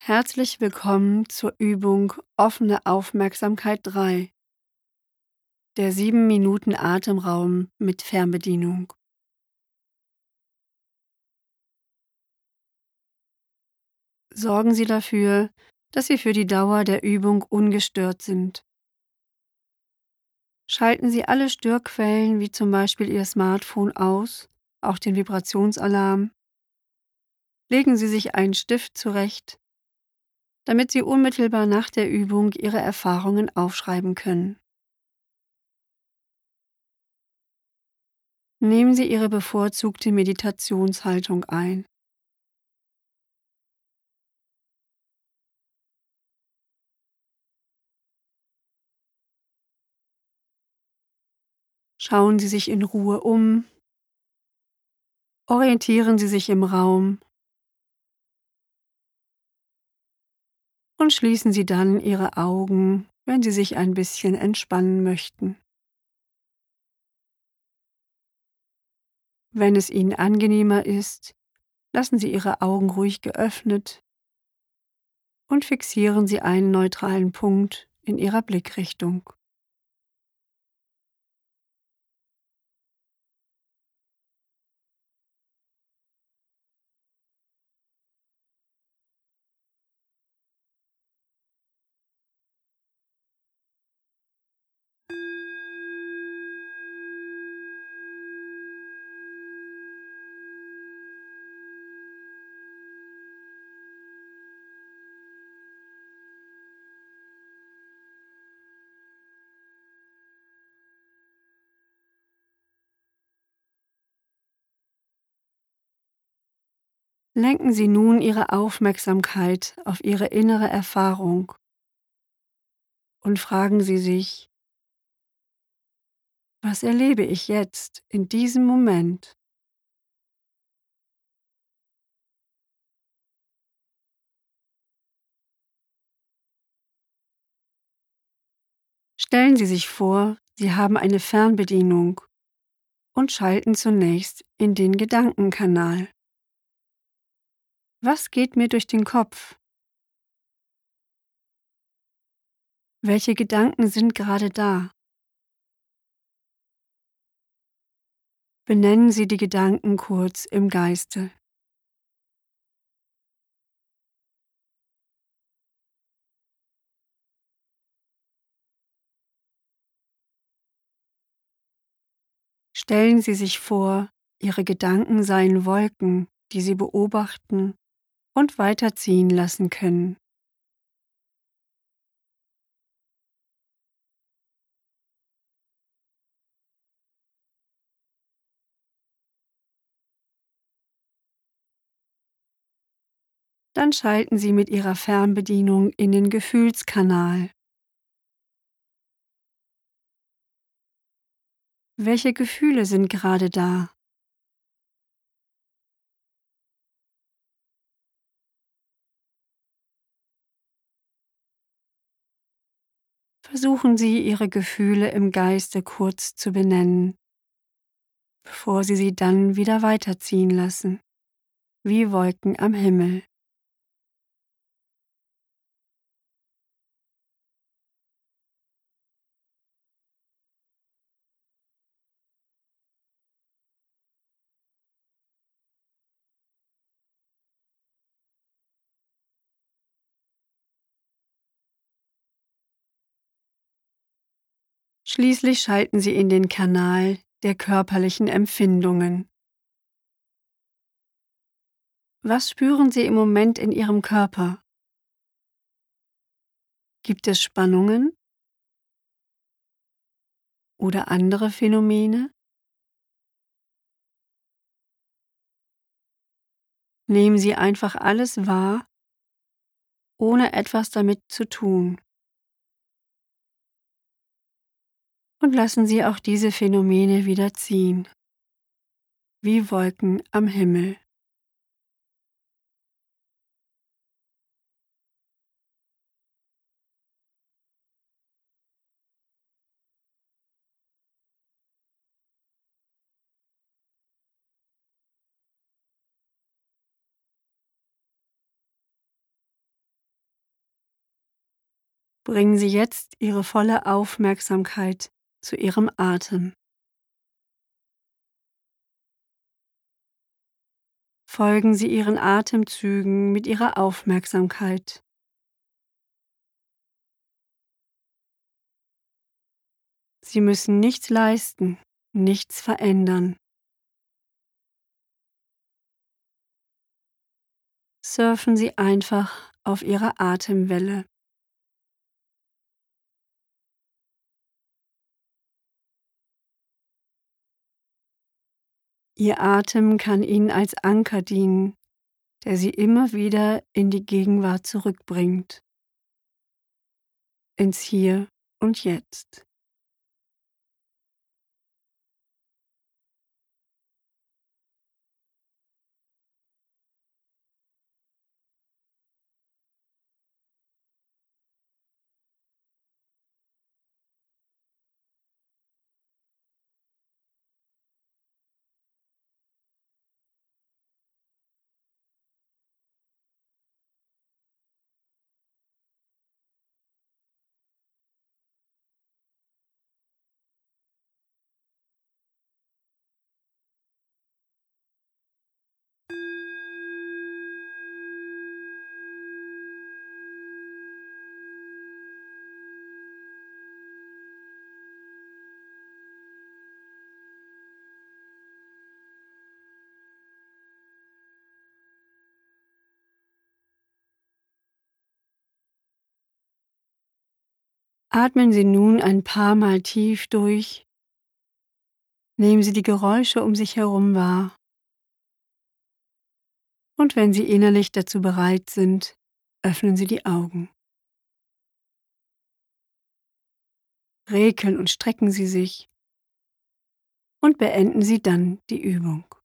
Herzlich willkommen zur Übung Offene Aufmerksamkeit 3, der 7 Minuten Atemraum mit Fernbedienung. Sorgen Sie dafür, dass Sie für die Dauer der Übung ungestört sind. Schalten Sie alle Störquellen wie zum Beispiel Ihr Smartphone aus, auch den Vibrationsalarm. Legen Sie sich einen Stift zurecht, damit Sie unmittelbar nach der Übung Ihre Erfahrungen aufschreiben können. Nehmen Sie Ihre bevorzugte Meditationshaltung ein. Schauen Sie sich in Ruhe um, orientieren Sie sich im Raum und schließen Sie dann Ihre Augen, wenn Sie sich ein bisschen entspannen möchten. Wenn es Ihnen angenehmer ist, lassen Sie Ihre Augen ruhig geöffnet und fixieren Sie einen neutralen Punkt in Ihrer Blickrichtung. Lenken Sie nun Ihre Aufmerksamkeit auf Ihre innere Erfahrung und fragen Sie sich: Was erlebe ich jetzt in diesem Moment? Stellen Sie sich vor, Sie haben eine Fernbedienung und schalten zunächst in den Gedankenkanal. Was geht mir durch den Kopf? Welche Gedanken sind gerade da? Benennen Sie die Gedanken kurz im Geiste. Stellen Sie sich vor, Ihre Gedanken seien Wolken, die Sie beobachten und weiterziehen lassen können. Dann schalten Sie mit Ihrer Fernbedienung in den Gefühlskanal. Welche Gefühle sind gerade da? Versuchen Sie, Ihre Gefühle im Geiste kurz zu benennen, bevor Sie sie dann wieder weiterziehen lassen, wie Wolken am Himmel. Schließlich schalten Sie in den Kanal der körperlichen Empfindungen. Was spüren Sie im Moment in Ihrem Körper? Gibt es Spannungen oder andere Phänomene? Nehmen Sie einfach alles wahr, ohne etwas damit zu tun. Und lassen Sie auch diese Phänomene wieder ziehen, wie Wolken am Himmel. Bringen Sie jetzt Ihre volle Aufmerksamkeit zu Ihrem Atem. Folgen Sie Ihren Atemzügen mit Ihrer Aufmerksamkeit. Sie müssen nichts leisten, nichts verändern. Surfen Sie einfach auf Ihrer Atemwelle. Ihr Atem kann Ihnen als Anker dienen, der Sie immer wieder in die Gegenwart zurückbringt, ins Hier und Jetzt. Atmen Sie nun ein paar Mal tief durch. Nehmen Sie die Geräusche um sich herum wahr. Und wenn Sie innerlich dazu bereit sind, öffnen Sie die Augen. Rekeln und strecken Sie sich und beenden Sie dann die Übung.